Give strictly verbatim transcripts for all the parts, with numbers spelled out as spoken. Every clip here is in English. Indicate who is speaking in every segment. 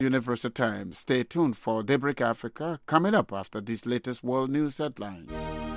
Speaker 1: Universal Times. Stay tuned for Daybreak Africa coming up after these latest world news headlines.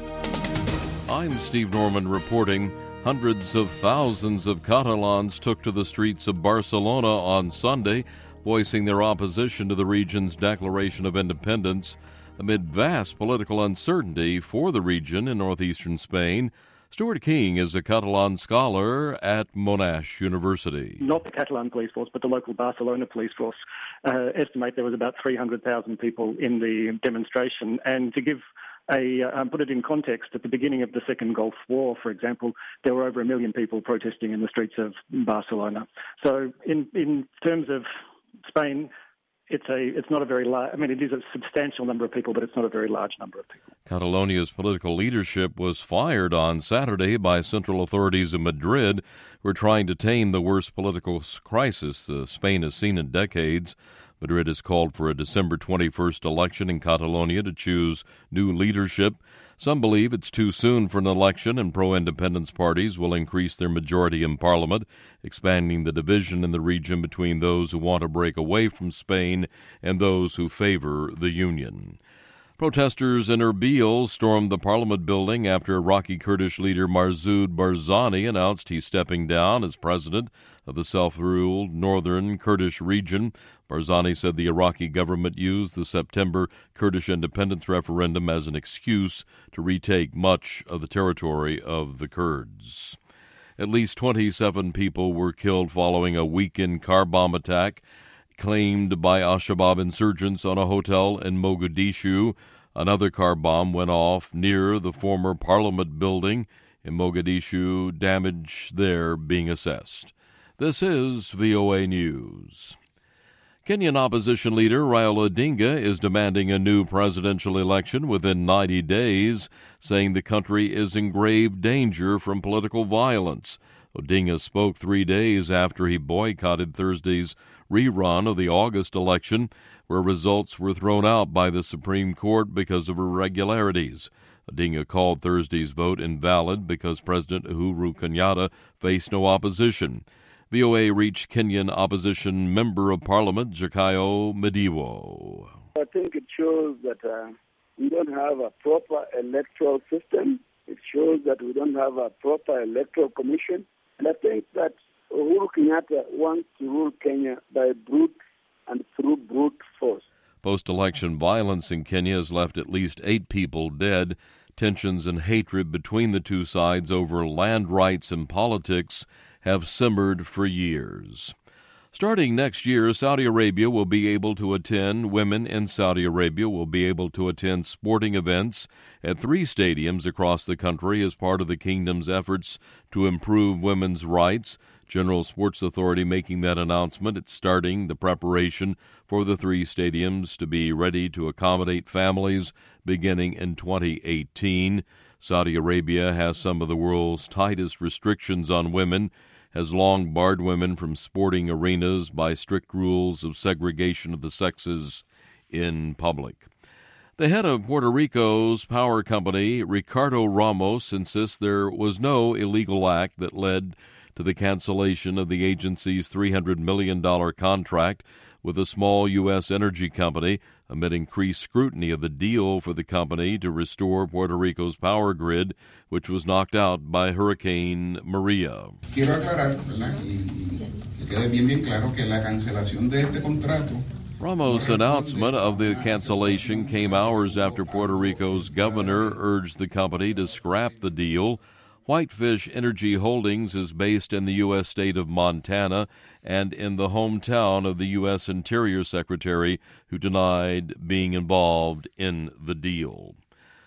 Speaker 2: I'm Steve Norman reporting. Hundreds of thousands of Catalans took to the streets of Barcelona on Sunday, voicing their opposition to the region's declaration of independence amid vast political uncertainty for the region in northeastern Spain. Stuart King is a Catalan scholar at Monash University.
Speaker 3: Not the Catalan police force, but the local Barcelona police force uh, estimate there was about three hundred thousand people in the demonstration. And to give a, uh, put it in context, at the beginning of the Second Gulf War, for example, there were over a million people protesting in the streets of Barcelona. So in, in terms of Spain, It's a. It's not a very large. I mean, it is a substantial number of people, but it's not a very large number of people.
Speaker 2: Catalonia's political leadership was fired on Saturday by central authorities in Madrid, who are trying to tame the worst political crisis uh, Spain has seen in decades. Madrid has called for a December twenty-first election in Catalonia to choose new leadership. Some believe it's too soon for an election, and pro-independence parties will increase their majority in parliament, expanding the division in the region between those who want to break away from Spain and those who favor the Union. Protesters in Erbil stormed the parliament building after Iraqi Kurdish leader Masoud Barzani announced he's stepping down as president of the self-ruled northern Kurdish region. Barzani said the Iraqi government used the September Kurdish independence referendum as an excuse to retake much of the territory of the Kurds. At least twenty-seven people were killed following a weekend car bomb attack claimed by Al-Shabaab insurgents on a hotel in Mogadishu. Another car bomb went off near the former parliament building in Mogadishu, damage there being assessed. This is V O A News. Kenyan opposition leader Raila Odinga is demanding a new presidential election within ninety days, saying the country is in grave danger from political violence. Odinga spoke three days after he boycotted Thursday's rerun of the August election, where results were thrown out by the Supreme Court because of irregularities. Odinga called Thursday's vote invalid because President Uhuru Kenyatta faced no opposition. V O A reached Kenyan opposition member of parliament, Jakayo Mediwo.
Speaker 4: I think it shows that uh, we don't have a proper electoral system. It shows that we don't have a proper electoral commission. And I think that Uhuru Kenyatta wants to rule Kenya by brute and through brute force.
Speaker 2: Post-election violence in Kenya has left at least eight people dead. Tensions and hatred between the two sides over land rights and politics have simmered for years. Starting next year, Saudi Arabia will be able to attend, women in Saudi Arabia will be able to attend sporting events at three stadiums across the country as part of the kingdom's efforts to improve women's rights. General Sports Authority making that announcement. It's starting the preparation for the three stadiums to be ready to accommodate families beginning in twenty eighteen. Saudi Arabia has some of the world's tightest restrictions on women, has long barred women from sporting arenas by strict rules of segregation of the sexes in public. The head of Puerto Rico's power company, Ricardo Ramos, insists there was no illegal act that led to the cancellation of the agency's three hundred million dollars contract with a small U S energy company amid increased scrutiny of the deal for the company to restore Puerto Rico's power grid, which was knocked out by Hurricane Maria.
Speaker 5: Quiero aclarar, ¿verdad? Y, y que quede bien bien claro que la cancelación de este contrato.
Speaker 2: Ramos' announcement of the cancellation came hours after Puerto Rico's governor urged the company to scrap the deal. Whitefish Energy Holdings is based in the U S state of Montana and in the hometown of the U S Interior Secretary, who denied being involved in the deal.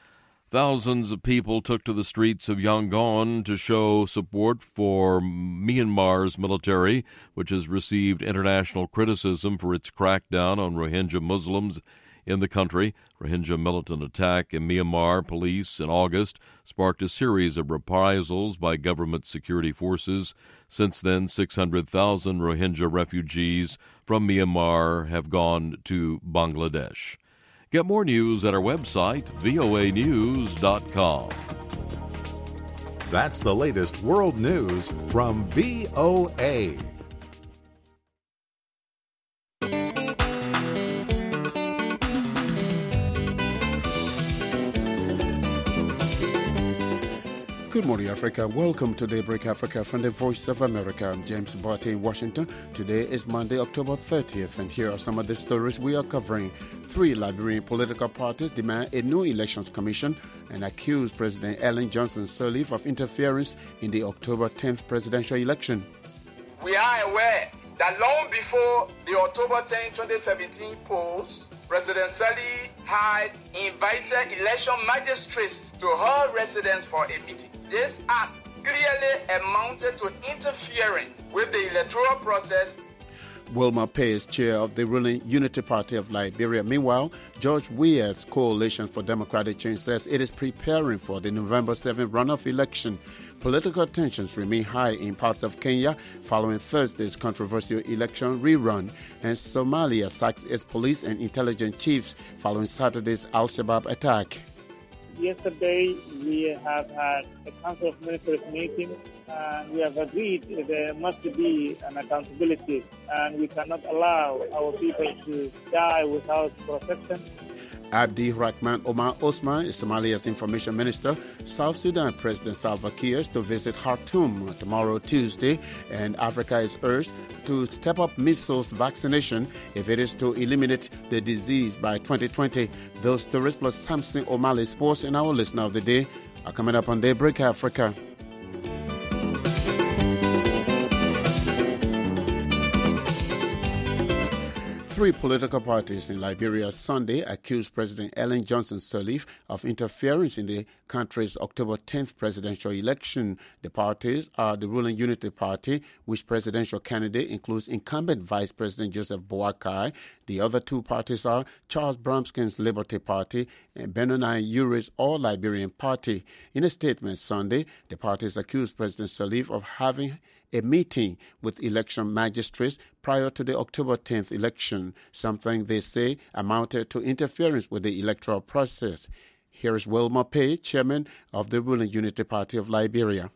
Speaker 2: Thousands of people took to the streets of Yangon to show support for Myanmar's military, which has received international criticism for its crackdown on Rohingya Muslims in the country. Rohingya militant attack in Myanmar police in August sparked a series of reprisals by government security forces. Since then, six hundred thousand Rohingya refugees from Myanmar have gone to Bangladesh. Get more news at our website, V O A news dot com.
Speaker 6: That's the latest world news from V O A.
Speaker 1: Good morning, Africa. Welcome to Daybreak Africa from the Voice of America. I'm James Barty in Washington. Today is Monday, October thirtieth, and here are some of the stories we are covering. Three Liberian political parties demand a new elections commission and accuse President Ellen Johnson Sirleaf of interference in the October tenth presidential election.
Speaker 7: We are aware that long before the October tenth, twenty seventeen polls, President Sirleaf had invited election magistrates to her residence for a meeting. This act clearly amounted to interfering with the electoral process.
Speaker 1: Wilma Pay is chair of the ruling Unity Party of Liberia. Meanwhile, George Weah's Coalition for Democratic Change says it is preparing for the November seventh runoff election. Political tensions remain high in parts of Kenya following Thursday's controversial election rerun, and Somalia sacks its police and intelligence chiefs following Saturday's Al-Shabaab attack.
Speaker 8: Yesterday, we have had a Council of Ministers meeting, and we have agreed there must be an accountability, and we cannot allow our people to die without protection.
Speaker 1: Abdi Rahman Omar Osman is Somalia's information minister. South Sudan President Salva Kiir is to visit Khartoum tomorrow, Tuesday, and Africa is urged to step up measles vaccination if it is to eliminate the disease by twenty twenty. Those stories plus Samson O'Malley sports in our listener of the day are coming up on Daybreak Africa. Three political parties in Liberia Sunday accused President Ellen Johnson Sirleaf of interference in the country's October tenth presidential election. The parties are the ruling Unity Party, which presidential candidate includes incumbent Vice President Joseph Boakai. The other two parties are Charles Bromskin's Liberty Party and Benoni Uri's All Liberian Party. In a statement Sunday, the parties accused President Sirleaf of having a meeting with election magistrates prior to the October tenth election, something they say amounted to interference with the electoral process. Here is Wilma Pay, chairman of the ruling Unity Party of Liberia.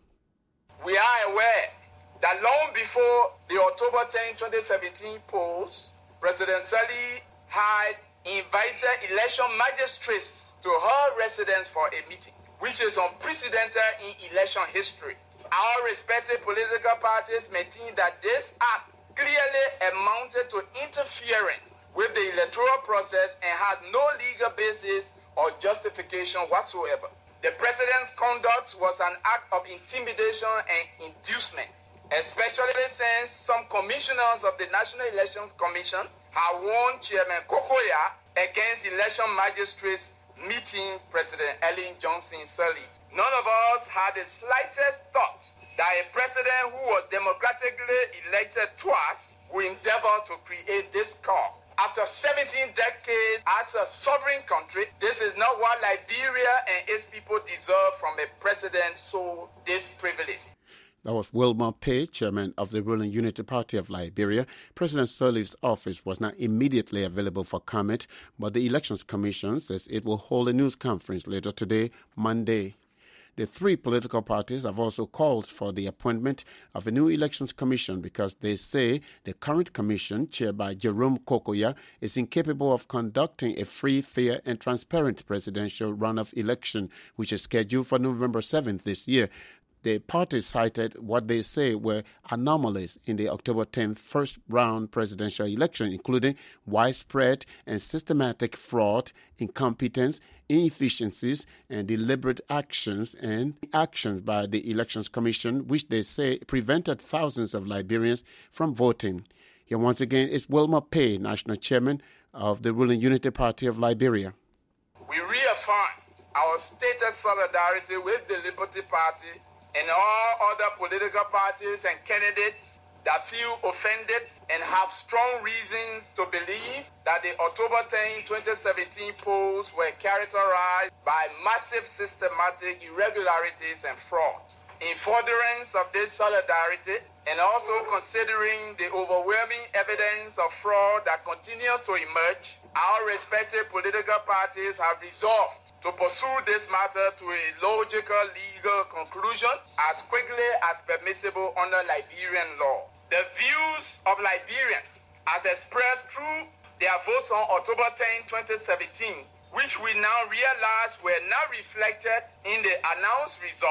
Speaker 7: We are aware that long before the October tenth, twenty seventeen polls, President Sirleaf had invited election magistrates to her residence for a meeting, which is unprecedented in election history. Our respective political parties maintain that this act clearly amounted to interference with the electoral process and had no legal basis or justification whatsoever. The president's conduct was an act of intimidation and inducement, especially since some commissioners of the National Elections Commission have warned Chairman Kokoya against election magistrates meeting President Ellen Johnson Sirleaf. None of us had the slightest thought that a president who was democratically elected twice will endeavor to create this chaos. After seventeen decades as a sovereign country, this is not what Liberia and its people deserve from a president so disprivileged.
Speaker 1: That was Wilma Pay, chairman of the ruling Unity Party of Liberia. President Sirleaf's office was not immediately available for comment, but the Elections Commission says it will hold a news conference later today, Monday. The three political parties have also called for the appointment of a new elections commission because they say the current commission, chaired by Jerome Kokoya, is incapable of conducting a free, fair, and transparent presidential runoff election, which is scheduled for November seventh this year. The parties cited what they say were anomalies in the October tenth first-round presidential election, including widespread and systematic fraud, incompetence, inefficiencies, and deliberate actions and actions by the Elections Commission, which they say prevented thousands of Liberians from voting. Here once again is Wilma Pay, national chairman of the ruling Unity Party of Liberia.
Speaker 7: We reaffirm our stated solidarity with the Liberty Party and all other political parties and candidates that feel offended and have strong reasons to believe that the October tenth, twenty seventeen polls were characterized by massive systematic irregularities and fraud. In furtherance of this solidarity, and also considering the overwhelming evidence of fraud that continues to emerge, our respective political parties have resolved to pursue this matter to a logical legal conclusion as quickly as permissible under Liberian law. The views of Liberians as expressed through their votes on October tenth, twenty seventeen, which we now realize were not reflected in the announced results,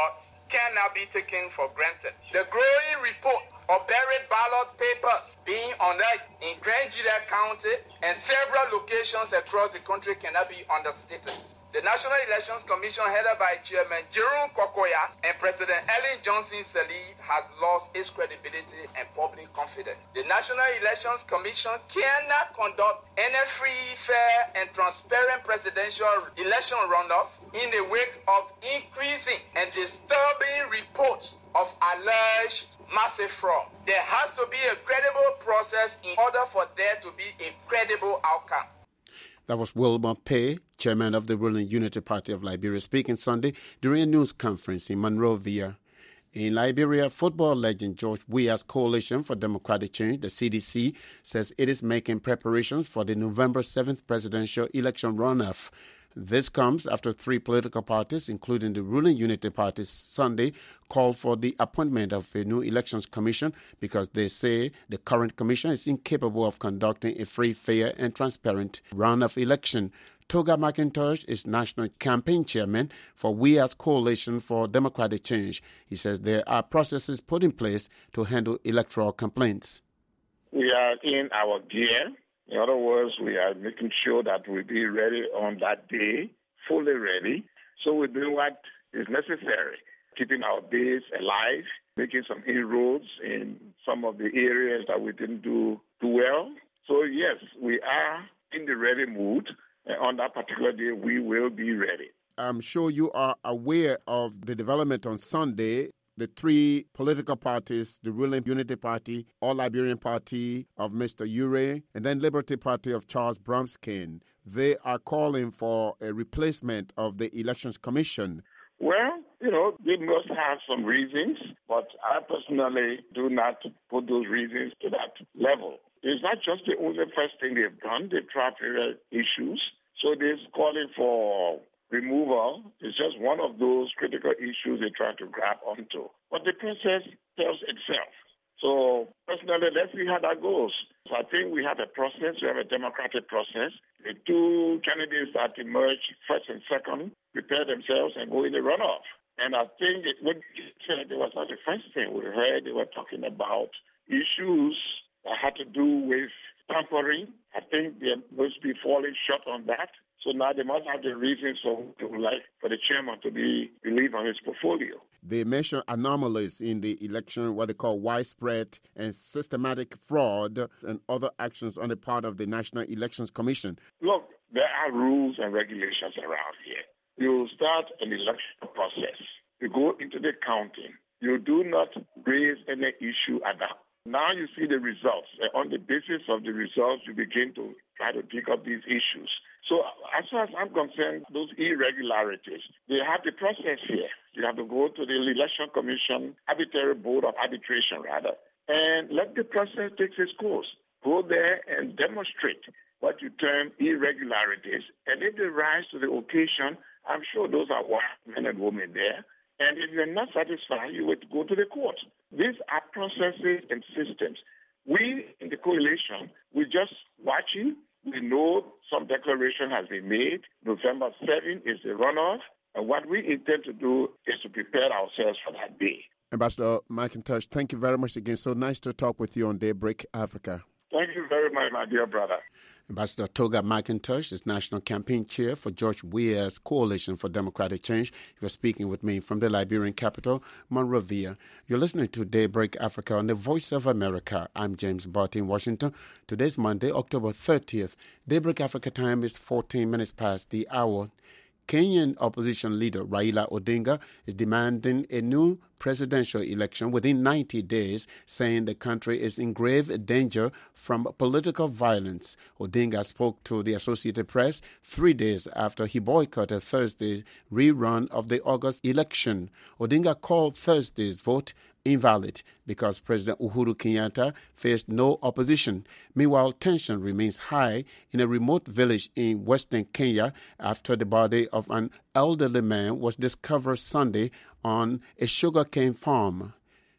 Speaker 7: cannot be taken for granted. The growing report of buried ballot papers being unearthed in Nigeria County and several locations across the country cannot be understated. The National Elections Commission, headed by Chairman Jerome Kokoya and President Ellen Johnson Sirleaf, has lost its credibility and public confidence. The National Elections Commission cannot conduct any free, fair, and transparent presidential election runoff in the wake of increasing and disturbing reports of alleged massive fraud. There has to be a credible process in order for there to be a credible outcome.
Speaker 1: That was Wilmer Pay, chairman of the ruling Unity Party of Liberia, speaking Sunday during a news conference in Monrovia. In Liberia, football legend George Weah's Coalition for Democratic Change, the C D C, says it is making preparations for the November seventh presidential election runoff. This comes after three political parties, including the ruling Unity Party, Sunday called for the appointment of a new elections commission because they say the current commission is incapable of conducting a free, fair, and transparent runoff election. Toga McIntosh is national campaign chairman for Weah's Coalition for Democratic Change. He says there are processes put in place to handle electoral complaints.
Speaker 9: We are in our gear. In other words, we are making sure that we'll be ready on that day, fully ready. So we're doing what is necessary, keeping our base alive, making some inroads in some of the areas that we didn't do too well. So yes, we are in the ready mood. And on that particular day, we will be ready.
Speaker 1: I'm sure you are aware of the development on Sunday. The three political parties, the ruling Unity Party, All Liberian Party of Mister Ure, and then Liberty Party of Charles Bromskin, they are calling for a replacement of the Elections Commission.
Speaker 9: Well, you know, they must have some reasons, but I personally do not put those reasons to that level. It's not just the only first thing they've done. They've tried various issues. So they're calling for removal is just one of those critical issues they try to grab onto. But the process tells itself. So personally, let's see how that goes. So I think we have a process. We have a democratic process. The two candidates that emerge, first and second, prepare themselves and go in the runoff. And I think it, what you said, it was not the first thing we heard. They were talking about issues that had to do with tampering. I think they must be falling short on that. So now they must have the reasons for they would like for the chairman to be relieved on his portfolio.
Speaker 1: They mention anomalies in the election, what they call widespread and systematic fraud and other actions on the part of the National Elections Commission.
Speaker 9: Look, there are rules and regulations around here. You start an election process. You go into the counting. You do not raise any issue at that. Now you see the results. And on the basis of the results, you begin to try to pick up these issues. So as far as I'm concerned, those irregularities, they have the process here. You have to go to the Election Commission, Arbitrary Board of Arbitration, rather, and let the process take its course. Go there and demonstrate what you term irregularities. And if they rise to the occasion, I'm sure those are white men and women there. And if you're not satisfied, you would go to the court. These are processes and systems. We in the coalition, we're just watching. We know some declaration has been made. November seventh is the runoff. And what we intend to do is to prepare ourselves for that day.
Speaker 1: Ambassador McIntosh, thank you very much again. So nice to talk with you on Daybreak Africa.
Speaker 9: Thank you very much, my dear brother.
Speaker 1: Ambassador Toga McIntosh is National Campaign Chair for George Weah's Coalition for Democratic Change. He was speaking with me from the Liberian capital, Monrovia. You're listening to Daybreak Africa on the Voice of America. I'm James Barty in Washington. Today's Monday, October thirtieth. Daybreak Africa time is fourteen minutes past the hour. Kenyan opposition leader Raila Odinga is demanding a new presidential election within ninety days, saying the country is in grave danger from political violence. Odinga spoke to the Associated Press three days after he boycotted Thursday's rerun of the August election. Odinga called Thursday's vote invalid because President Uhuru Kenyatta faced no opposition. Meanwhile, tension remains high in a remote village in western Kenya after the body of an elderly man was discovered Sunday on a sugarcane farm.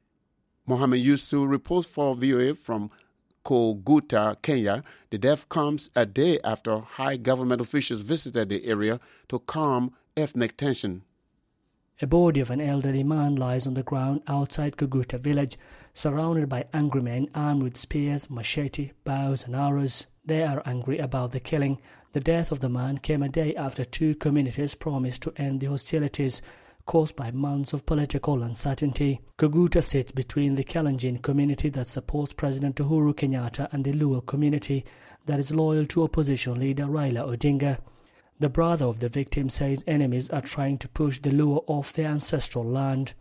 Speaker 1: Mohammed Yusuf reports for V O A from Koguta, Kenya. The death comes a day after high government officials visited the area to calm ethnic tension.
Speaker 10: A body of an elderly man lies on the ground outside Koguta village, surrounded by angry men armed with spears, machete, bows and arrows. They are angry about the killing. The death of the man came a day after two communities promised to end the hostilities caused by months of political uncertainty. Koguta sits between the Kalenjin community that supports President Uhuru Kenyatta and the Luo community that is loyal to opposition leader Raila Odinga. The brother of the victim says enemies are trying to push the Luo off their ancestral land.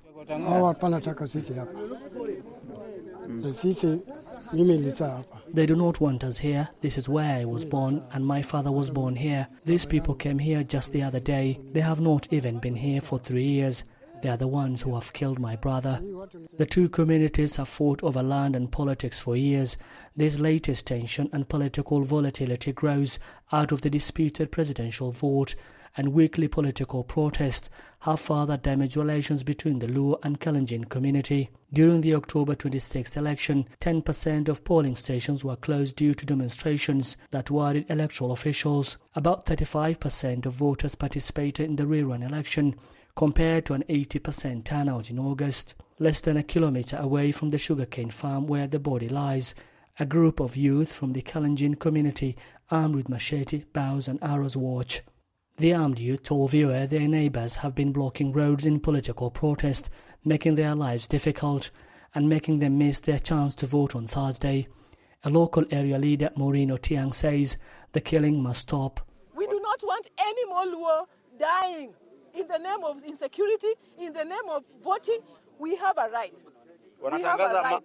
Speaker 10: They do not want us here. This is where I was born, and my father was born here. These people came here just the other day. They have not even been here for three years. They are the ones who have killed my brother. The two communities have fought over land and politics for years. This latest tension and political volatility grows out of the disputed presidential vote, and weekly political protests have further damaged relations between the Luo and Kalenjin community. During the October twenty-sixth election, ten percent of polling stations were closed due to demonstrations that worried electoral officials. About thirty-five percent of voters participated in the rerun election, compared to an eighty percent turnout in August. Less than a kilometre away from the sugarcane farm where the body lies, a group of youth from the Kalenjin community armed with machete, bows and arrows watch. The armed youth told V O A their neighbours have been blocking roads in political protest, making their lives difficult and making them miss their chance to vote on Thursday. A local area leader, Maureen Otiang, says the killing must stop.
Speaker 11: We do not want any more Luo dying in the name of insecurity, in the name of voting. We have a right. We have a right.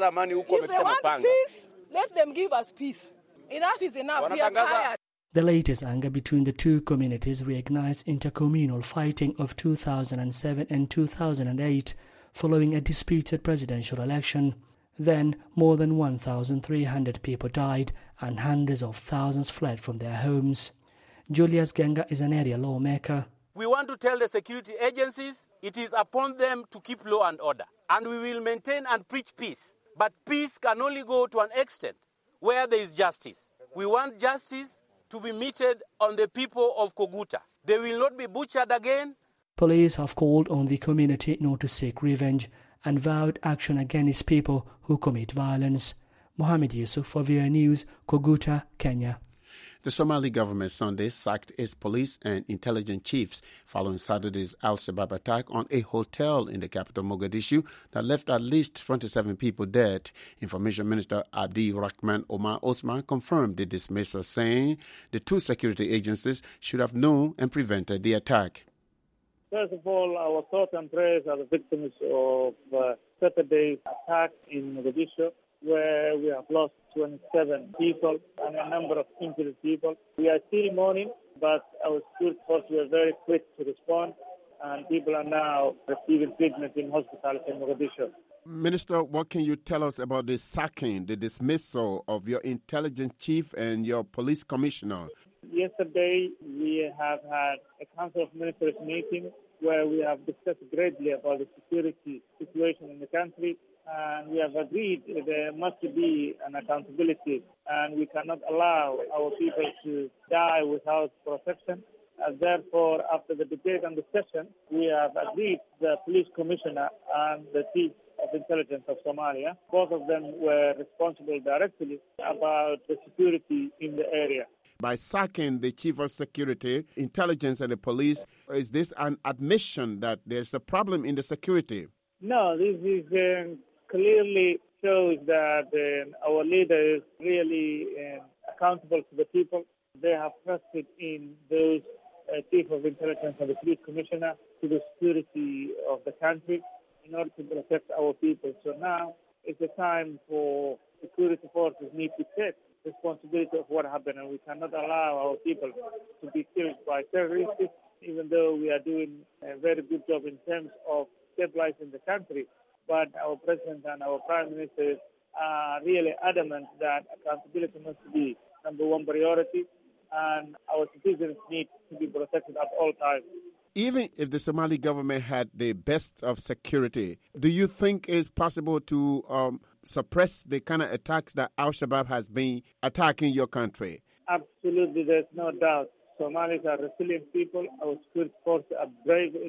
Speaker 11: If they want peace, let them give us peace. Enough is enough. We are tired.
Speaker 10: The latest anger between the two communities reignites intercommunal fighting of two thousand seven and two thousand eight following a disputed presidential election. Then, more than one thousand three hundred people died and hundreds of thousands fled from their homes. Julius Genga is an area lawmaker.
Speaker 12: We want to tell the security agencies it is upon them to keep law and order, and we will maintain and preach peace. But peace can only go to an extent where there is justice. We want justice to be meted on the people of Koguta. They will not be butchered again.
Speaker 10: Police have called on the community not to seek revenge and vowed action against people who commit violence. Mohammed Yusuf for V O A News, Koguta, Kenya.
Speaker 1: The Somali government Sunday sacked its police and intelligence chiefs following Saturday's Al-Shabaab attack on a hotel in the capital Mogadishu that left at least twenty-seven people dead. Information Minister Abdi Rahman Omar Osman confirmed the dismissal, saying the two security agencies should have known and prevented the attack.
Speaker 8: First of all, our thoughts and prayers are the victims of uh, Saturday's attack in Mogadishu, where we have lost twenty-seven people and a number of injured people. We are still mourning, but our security forces were very quick to respond, and people are now receiving treatment in hospitals in Mogadishu.
Speaker 1: Minister, what can you tell us about the sacking, the dismissal of your intelligence chief and your police commissioner?
Speaker 8: Yesterday, we have had a Council of Ministers meeting where we have discussed greatly about the security situation in the country. And we have agreed there must be an accountability, and we cannot allow our people to die without protection. And therefore, after the debate and discussion, we have agreed the police commissioner and the chief of intelligence of Somalia. Both of them were responsible directly about the security in the area.
Speaker 1: By sacking the chief of security, intelligence and the police, is this an admission that there's a problem in the security?
Speaker 8: No, this is uh, clearly shows that uh, our leader is really uh, accountable to the people. They have trusted in those uh, chief of intelligence and the police commissioner to the security of the country in order to protect our people. So now it's a time for security forces need to take responsibility of what happened, and we cannot allow our people to be killed by terrorists, even though we are doing a very good job in terms of stabilizing the country. But our president and our prime minister are really adamant that accountability must be number one priority, and our citizens need to be protected at all times.
Speaker 1: Even if the Somali government had the best of security, do you think it's possible to um, suppress the kind of attacks that Al-Shabaab has been attacking your country?
Speaker 8: Absolutely, there's no doubt. Somalis are resilient people. Our security forces are brave enough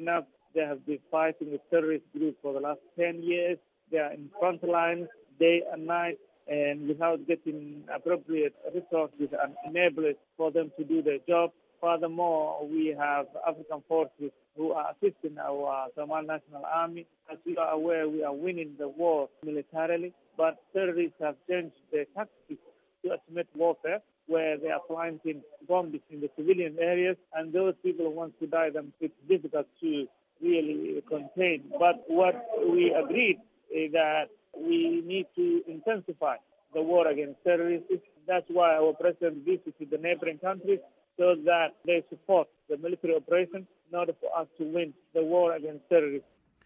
Speaker 8: They have been fighting with terrorist groups for the last ten years. They are in front lines day and night, and without getting appropriate resources and enablers for them to do their job. Furthermore, we have African forces who are assisting our Somali National Army. As you are aware, we are winning the war militarily, but terrorists have changed their tactics to ultimate warfare, where they are planting bombs in the civilian areas, and those people who want to die, them it's difficult to really contain. But what we agreed is that we need to intensify the war against terrorists. That's why our president visited the neighboring countries, so that they support the military operation in order for us to win the war against terrorism.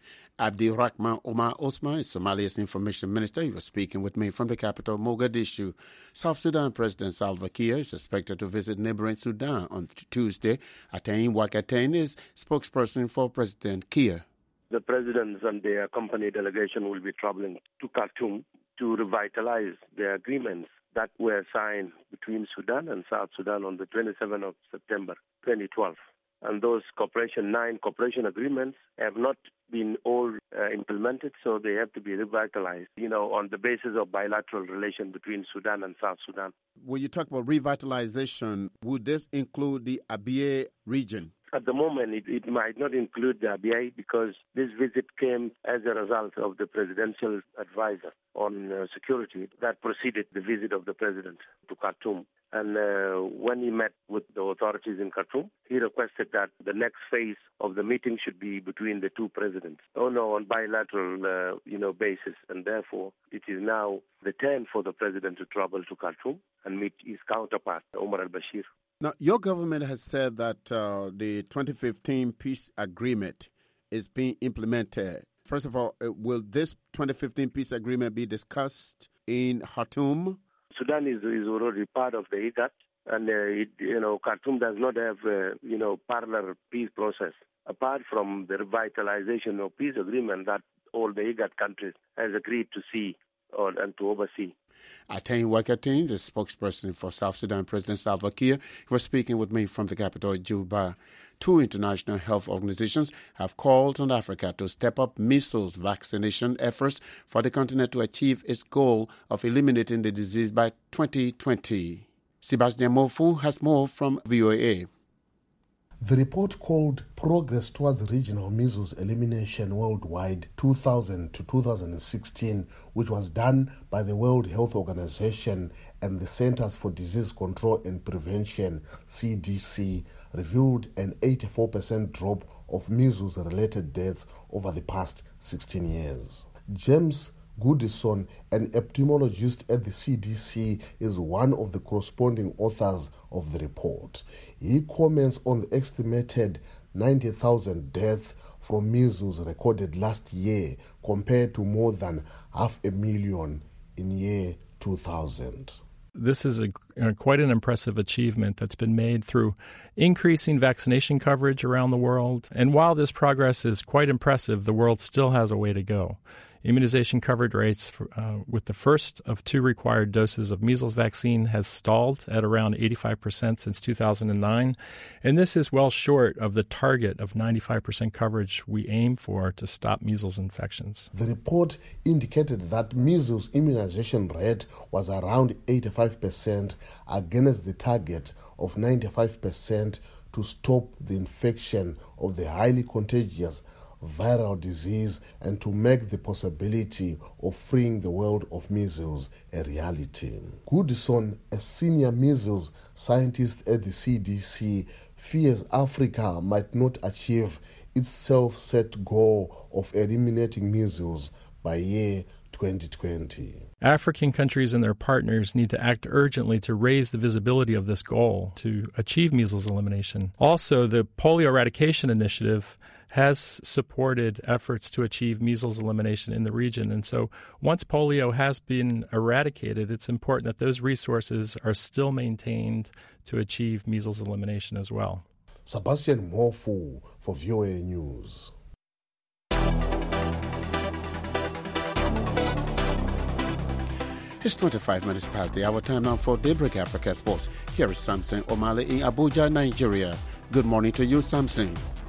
Speaker 1: Abdirahman Omar Osman is Somalia's information minister. He was speaking with me from the capital, Mogadishu. South Sudan President Salva Kiir is expected to visit neighboring Sudan on Tuesday. Atain Wakatain is spokesperson for President Kiir.
Speaker 13: The presidents and their company delegation will be traveling to Khartoum to revitalize the agreements that were signed between Sudan and South Sudan on the twenty-seventh of September twenty twelve. And those cooperation, nine cooperation agreements have not been all uh, implemented, so they have to be revitalized, you know, on the basis of bilateral relation between Sudan and South Sudan.
Speaker 1: When you talk about revitalization, would this include the Abyei region?
Speaker 13: At the moment, it, it might not include the Abyei because this visit came as a result of the presidential advisor on uh, security that preceded the visit of the president to Khartoum. And uh, when he met with the authorities in Khartoum, he requested that the next phase of the meeting should be between the two presidents. Oh no, on bilateral, uh, you know, basis. And therefore, it is now the turn for the president to travel to Khartoum and meet his counterpart, Omar al-Bashir.
Speaker 1: Now, your government has said that uh, the twenty fifteen peace agreement is being implemented. First of all, uh, will this twenty fifteen peace agreement be discussed in Khartoum?
Speaker 13: Sudan is, is already part of the IGAD, and uh, it, you know, Khartoum does not have uh, you know parallel peace process apart from the revitalization of peace agreement that all the IGAD countries has agreed to see or and to oversee.
Speaker 1: Atain Wakatain, the spokesperson for South Sudan President Salva Kiir, was speaking with me from the capital, Juba. Two international health organizations have called on Africa to step up measles vaccination efforts for the continent to achieve its goal of eliminating the disease by twenty twenty. Sebastian Mofu has more from V O A.
Speaker 14: The report called Progress Towards Regional Measles Elimination Worldwide two thousand to two thousand sixteen, which was done by the World Health Organization and the Centers for Disease Control and Prevention, C D C, revealed an eighty-four percent drop of measles-related deaths over the past sixteen years. James Goodison, an epidemiologist at the C D C, is one of the corresponding authors of the report. He comments on the estimated ninety thousand deaths from measles recorded last year compared to more than half a million in year two thousand.
Speaker 15: This is a, uh, quite an impressive achievement that's been made through increasing vaccination coverage around the world. And while this progress is quite impressive, the world still has a way to go. Immunization coverage rates for, uh, with the first of two required doses of measles vaccine has stalled at around eighty-five percent since two thousand nine, and this is well short of the target of ninety-five percent coverage we aim for to stop measles infections.
Speaker 14: The report indicated that measles immunization rate was around eighty-five percent against the target of ninety-five percent to stop the infection of the highly contagious viral disease and to make the possibility of freeing the world of measles a reality. Goodison, a senior measles scientist at the C D C, fears Africa might not achieve its self-set goal of eliminating measles by year twenty twenty.
Speaker 15: African countries and their partners need to act urgently to raise the visibility of this goal to achieve measles elimination. Also, the Polio Eradication Initiative has supported efforts to achieve measles elimination in the region. And so once polio has been eradicated, it's important that those resources are still maintained to achieve measles elimination as well.
Speaker 14: Sebastian Mofu for V O A News.
Speaker 1: It's twenty-five minutes past the hour. Time now for Daybreak Africa Sports. Here is Samson Omale in Abuja, Nigeria. Good morning to you, Samson.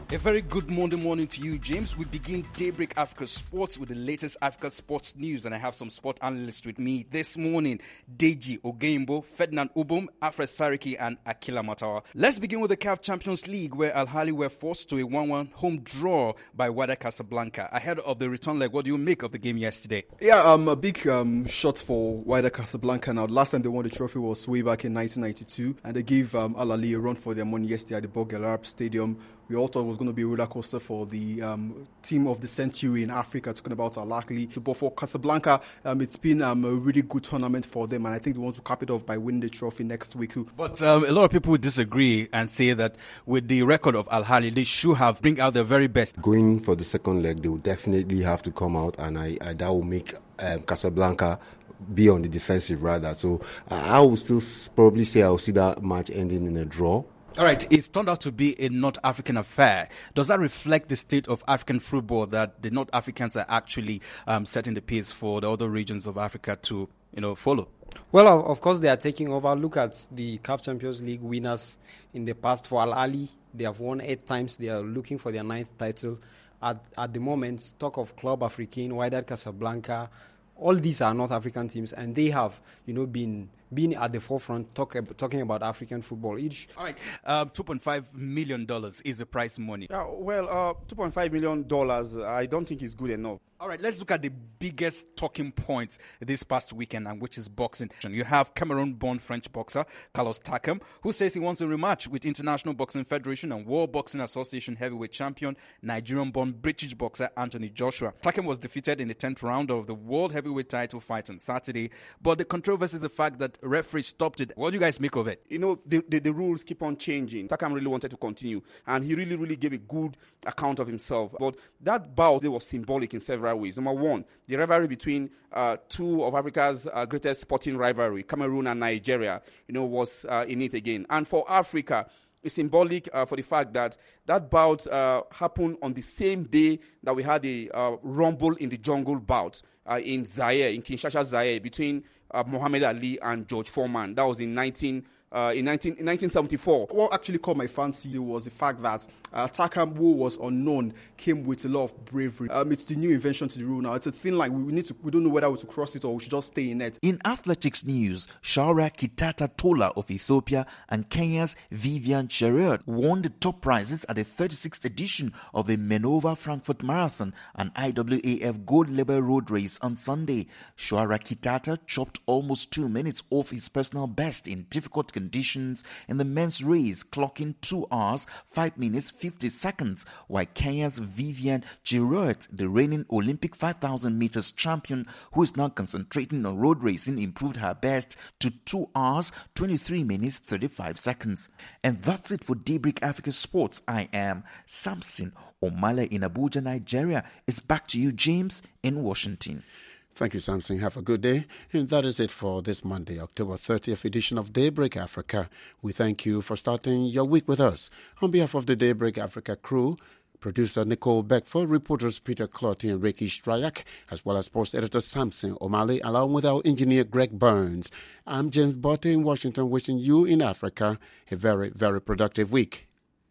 Speaker 16: A very good Monday morning to you, James. We begin Daybreak Africa Sports with the latest Africa sports news, and I have some sport analysts with me this morning. Deji Ogeimbo, Ferdinand Ubum, Alfred Sariki, and Akila Matawa. Let's begin with the C A F Champions League, where Al Ahly were forced to a one one home draw by Wydad Casablanca. Ahead of the return leg, what do you make of the game yesterday?
Speaker 17: Yeah, um, a big um, shot for Wydad Casablanca. Now, last time they won the trophy was way back in nineteen ninety-two, and they gave um, Al Ahly a run for their money yesterday at the Borg El Arab Stadium. We all thought it was going to be a roller coaster for the um, team of the century in Africa, talking about Al Ahly. But for Casablanca, um, it's been um, a really good tournament for them, and I think they want to cap it off by winning the trophy next week.
Speaker 16: But um, a lot of people disagree and say that with the record of Al Ahly, they should have bring out their very best.
Speaker 18: Going for the second leg, they will definitely have to come out, and I, I that will make um, Casablanca be on the defensive rather. So uh, I will still probably say I will see that match ending in a draw.
Speaker 16: All right, it's turned out to be a North African affair. Does that reflect the state of African football, that the North Africans are actually um, setting the pace for the other regions of Africa to, you know, follow?
Speaker 19: Well, of course, they are taking over. Look at the C A F Champions League winners in the past. For Al Ahly, they have won eight times. They are looking for their ninth title. At at the moment, talk of Club Africain, Wydad Casablanca, all these are North African teams, and they have, you know, been been at the forefront talk, talking about African football. Each
Speaker 16: all right, um, two point five million dollars is the prize money.
Speaker 20: Yeah, well, uh, two point five million dollars, I don't think is good enough.
Speaker 16: All right, let's look at the biggest talking points this past weekend, and which is boxing. You have Cameroon-born French boxer Carlos Takam, who says he wants a rematch with International Boxing Federation and World Boxing Association heavyweight champion Nigerian-born British boxer Anthony Joshua. Takam was defeated in the tenth round of the World Heavyweight title fight on Saturday, but the controversy is the fact that referee stopped it. What do you guys make of it?
Speaker 20: You know, the, the, the rules keep on changing. Takam really wanted to continue, and he really, really gave a good account of himself. But that bout was symbolic in several ways. Number one, the rivalry between uh, two of Africa's uh, greatest sporting rivalry, Cameroon and Nigeria, you know, was uh, in it again. And for Africa, it's symbolic uh, for the fact that that bout uh, happened on the same day that we had the uh, Rumble in the Jungle bout uh, in Zaire, in Kinshasa, Zaire, between uh, Muhammad Ali and George Foreman. That was in nineteen. Uh, in, nineteen, in nineteen seventy-four.
Speaker 17: What actually caught my fancy was the fact that uh, Takam, who was unknown, came with a lot of bravery. Um, it's the new invention to the rule now. It's a thin line. We, we need to. We don't know whether we to cross it or we should just stay in it.
Speaker 21: In athletics news, Shaura Kitata Tola of Ethiopia and Kenya's Vivian Cheruiyot won the top prizes at the thirty-sixth edition of the Menova Frankfurt Marathon and I W A F Gold Label Road Race on Sunday. Shaura Kitata chopped almost two minutes off his personal best in difficult conditions in the men's race, clocking two hours, five minutes, fifty seconds, while Kenya's Vivian Cheruiyot, the reigning Olympic five thousand meters champion, who is now concentrating on road racing, improved her best to two hours, twenty-three minutes, thirty-five seconds. And that's it for Daybreak Africa Sports. I am Samson Omale in Abuja, Nigeria. It's back to you, James, in Washington.
Speaker 1: Thank you, Samson. Have a good day. And that is it for this Monday, October thirtieth edition of Daybreak Africa. We thank you for starting your week with us. On behalf of the Daybreak Africa crew, producer Nicole Beckford, reporters Peter Clotty and Ricky Strayak, as well as post editor Samson Omale, along with our engineer Greg Burns. I'm James Botte in Washington, wishing you in Africa a very, very productive week.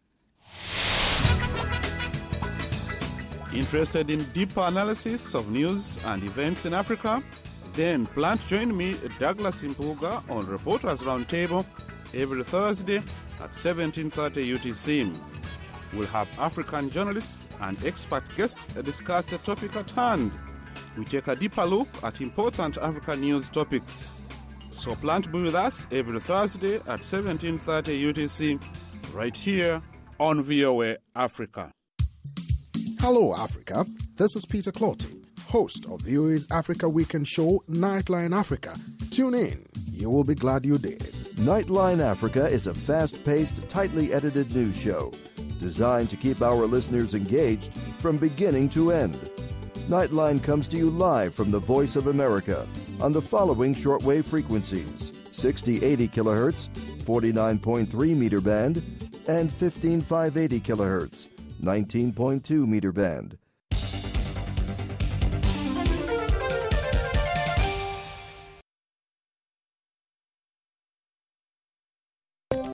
Speaker 22: Interested in deeper analysis of news and events in Africa? Then plan to join me, Douglas Impuga, on Reporters Roundtable every Thursday at seventeen thirty U T C. We'll have African journalists and expert guests discuss the topic at hand. We take a deeper look at important African news topics. So plan to be with us every Thursday at seventeen thirty U T C, right here on V O A Africa.
Speaker 23: Hello, Africa. This is Peter Clotty, host of V O A's Africa Weekend show, Nightline Africa. Tune in. You will be glad you did.
Speaker 24: Nightline Africa is a fast-paced, tightly edited news show designed to keep our listeners engaged from beginning to end. Nightline comes to you live from the Voice of America on the following shortwave frequencies: sixty eighty kilohertz, forty-nine point three meter band, and fifteen five eighty kilohertz, nineteen point two meter band.